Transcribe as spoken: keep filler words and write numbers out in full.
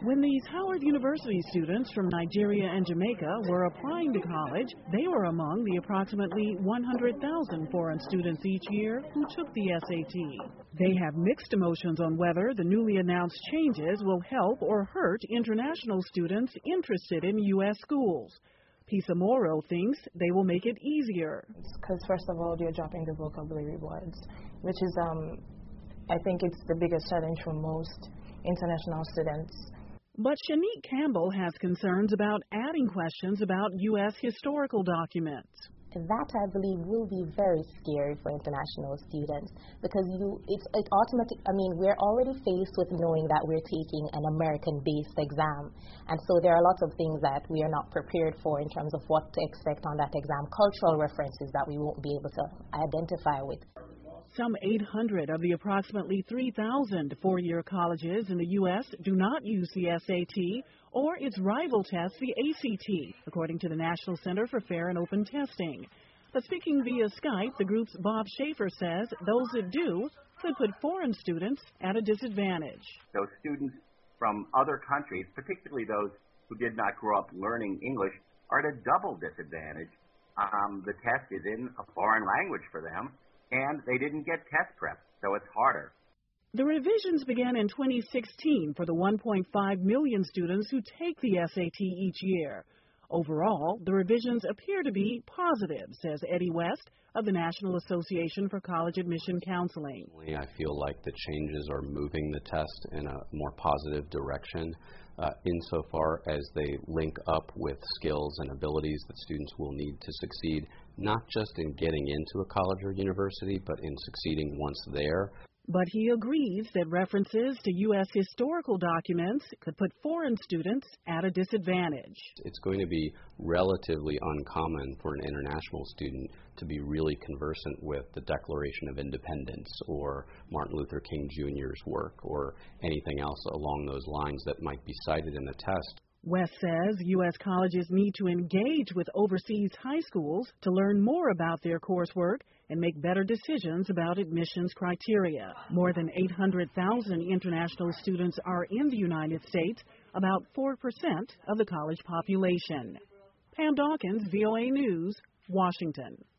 When these Howard University students from Nigeria and Jamaica were applying to college, they were among the approximately one hundred thousand foreign students each year who took the S A T. They have mixed emotions on whether the newly announced changes will help or hurt international students interested in U S schools. Pisa Moro thinks they will make it easier. Because first of all, they're dropping the vocabulary words, which is, um, I think it's the biggest challenge for most international students. But Shanique Campbell has concerns about adding questions about U S historical documents. That, I believe, will be very scary for international students because you, it's it automatic. I mean, we're already faced with knowing that we're taking an American-based exam, and so there are lots of things that we are not prepared for in terms of what to expect on that exam, cultural references that we won't be able to identify with. Some eight hundred of the approximately three thousand four-year colleges in the U S do not use the S A T or its rival test, the A C T, according to the National Center for Fair and Open Testing. But speaking via Skype, the group's Bob Schaefer says those that do could put foreign students at a disadvantage. Those students from other countries, particularly those who did not grow up learning English, are at a double disadvantage. Um, the test is in a foreign language for them, and they didn't get test prep, so it's harder. The revisions began in twenty sixteen for the one point five million students who take the S A T each year. Overall, the revisions appear to be positive, says Eddie West of the National Association for College Admission Counseling. I feel like the changes are moving the test in a more positive direction uh, insofar as they link up with skills and abilities that students will need to succeed, not just in getting into a college or university, but in succeeding once there. But he agrees that references to U S historical documents could put foreign students at a disadvantage. It's going to be relatively uncommon for an international student to be really conversant with the Declaration of Independence or Martin Luther King Junior's work or anything else along those lines that might be cited in the test. West says U S colleges need to engage with overseas high schools to learn more about their coursework and make better decisions about admissions criteria. More than eight hundred thousand international students are in the United States, about four percent of the college population. Pam Dawkins, V O A News, Washington.